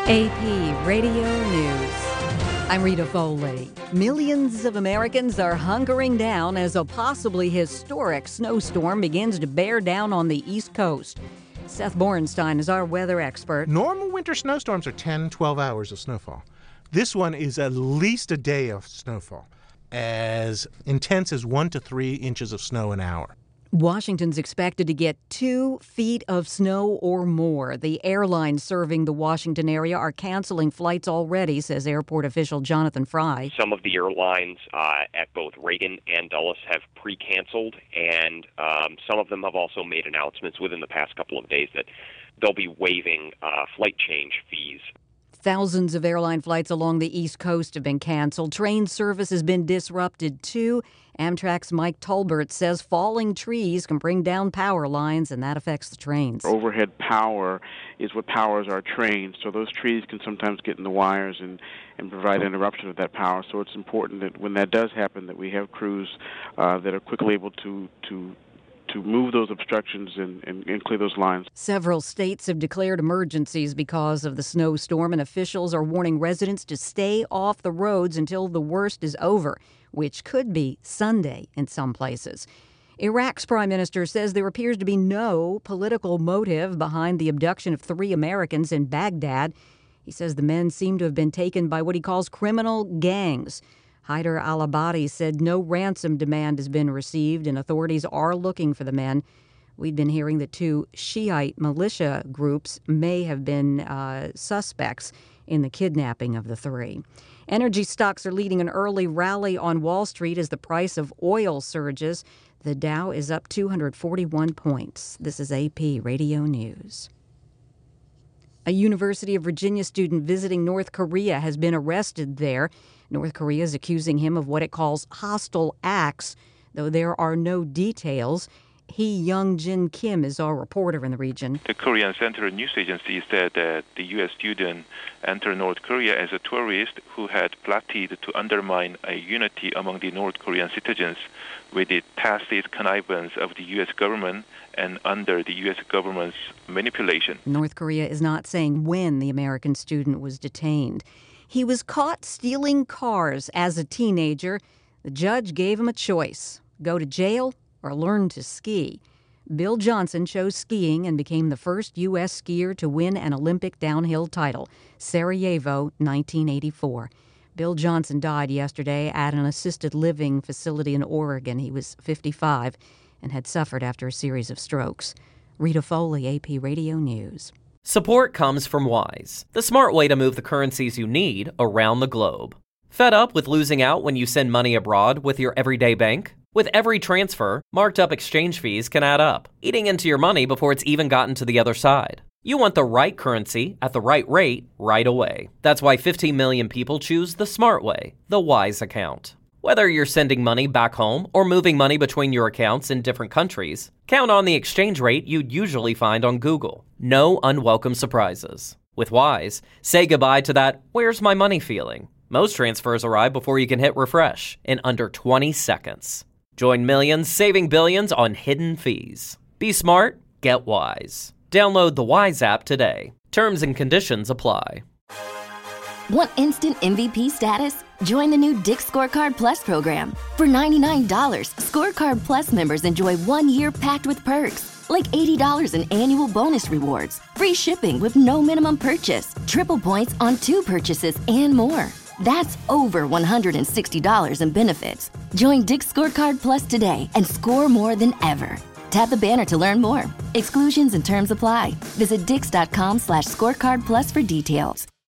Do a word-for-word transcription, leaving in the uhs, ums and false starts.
A P Radio News. I'm Rita Foley. Millions of Americans are hunkering down as a possibly historic snowstorm begins to bear down on the East Coast. Seth Borenstein is our weather expert. Normal winter snowstorms are ten, twelve hours of snowfall. This one is at least a day of snowfall, as intense as one to three inches of snow an hour. Washington's expected to get two feet of snow or more. The airlines serving the Washington area are canceling flights already, says airport official Jonathan Fry. Some of the airlines uh, at both Reagan and Dulles have pre-canceled, and um, some of them have also made announcements within the past couple of days that they'll be waiving uh, flight change fees. Thousands of airline flights along the East Coast have been canceled. Train service has been disrupted, too. Amtrak's Mike Tolbert says falling trees can bring down power lines, and that affects the trains. Overhead power is what powers our trains, so those trees can sometimes get in the wires and, and provide interruption of that power. So it's important that when that does happen, that we have crews uh, that are quickly able to to to move those obstructions and, and, and clear those lines. Several states have declared emergencies because of the snowstorm, and officials are warning residents to stay off the roads until the worst is over, which could be Sunday in some places. Iraq's prime minister says there appears to be no political motive behind the abduction of three Americans in Baghdad. He says the men seem to have been taken by what he calls criminal gangs. Haider al-Abadi said no ransom demand has been received, and authorities are looking for the men. We'd been hearing that two Shiite militia groups may have been uh, suspects in the kidnapping of the three. Energy stocks are leading an early rally on Wall Street as the price of oil surges. The Dow is up two hundred forty-one points. This is A P Radio News. A University of Virginia student visiting North Korea has been arrested there. North Korea is accusing him of what it calls hostile acts, though there are no details. He Young-Jin Kim is our reporter in the region. The Korean Central News Agency said that the U S student entered North Korea as a tourist who had plotted to undermine a unity among the North Korean citizens with the tacit connivance of the U S government and under the U S government's manipulation. North Korea is not saying when the American student was detained. He was caught stealing cars as a teenager. The judge gave him a choice: go to jail or learn to ski. Bill Johnson chose skiing and became the first U S skier to win an Olympic downhill title, Sarajevo, nineteen eighty-four. Bill Johnson died yesterday at an assisted living facility in Oregon. He was fifty-five and had suffered after a series of strokes. Rita Foley, A P Radio News. Support comes from Wise, the smart way to move the currencies you need around the globe. Fed up with losing out when you send money abroad with your everyday bank? With every transfer, marked up exchange fees can add up, eating into your money before it's even gotten to the other side. You want the right currency at the right rate right away. That's why fifteen million people choose the smart way, the Wise account. Whether you're sending money back home or moving money between your accounts in different countries, count on the exchange rate you'd usually find on Google. No unwelcome surprises. With Wise, say goodbye to that "where's my money" feeling. Most transfers arrive before you can hit refresh in under twenty seconds. Join millions saving billions on hidden fees. Be smart, get Wise. Download the Wise app today. Terms and conditions apply. Want instant M V P status? Join the new Dick's Scorecard Plus program. For ninety-nine dollars, Scorecard Plus members enjoy one year packed with perks, like eighty dollars in annual bonus rewards, free shipping with no minimum purchase, triple points on two purchases, and more. That's over one hundred sixty dollars in benefits. Join Dick's Scorecard Plus today and score more than ever. Tap the banner to learn more. Exclusions and terms apply. Visit dix.com slash scorecard plus for details.